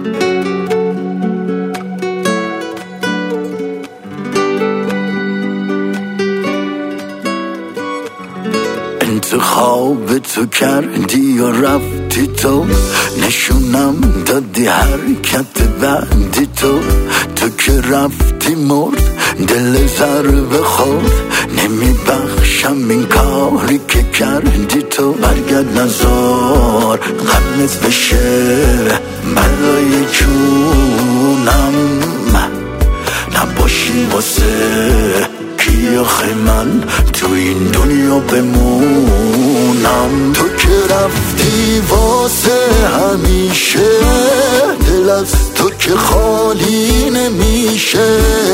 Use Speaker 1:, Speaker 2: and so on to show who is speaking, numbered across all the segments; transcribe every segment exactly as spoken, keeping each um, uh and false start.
Speaker 1: انتخاب تو کردی و رفتی تو، نشونم دادی حرکت بعدی تو. تو که رفتی مرد دل ضربه خورد، نمیبخشم این کاری که کردی تو. برگرد نزار غمت بشه بلای جونم، نباشی واسه کی آخه من تو این دنیا بمونم. تو که رفتی واسه همیشه، دل از تو که خالی نمیشه.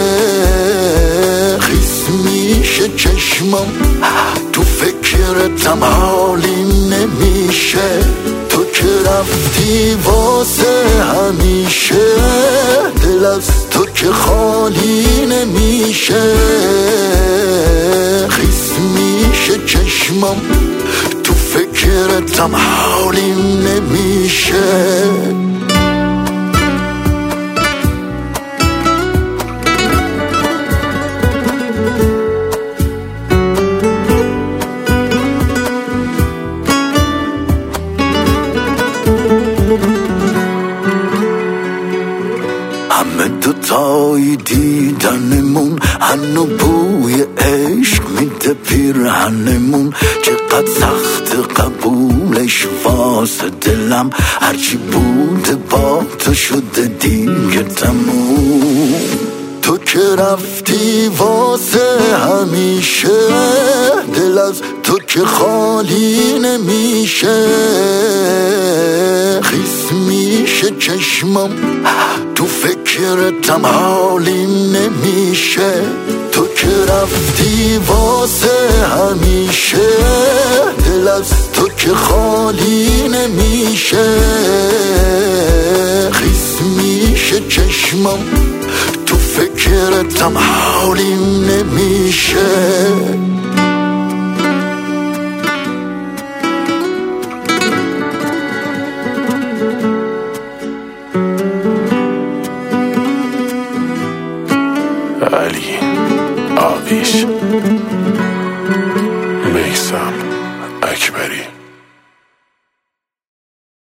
Speaker 1: خیس میشه چشمم تو فکرتم حالی نمیشه. تو که رفتی واسه همیشه، دل از تو که خالی نمیشه. خیس میشه چشمم تو فکرتم حالی نمیشه. همه دوتایی دیدنمون هنو بوی عشق میده پیرهنمون. چقدر سخت قبولش واسه دلم، هرچی بوده با تو شده دیگه تموم. تو که رفتی واسه همیشه، دل از تو که خالی نمیشه. خیس میشه چشمم تو فکرتم حالی نمیشه. تو که رفتی واسه همیشه، دل از تو که خالی نمیشه. خیس میشه چشمم تو فکرتم حالی نمیشه.
Speaker 2: علی آبیش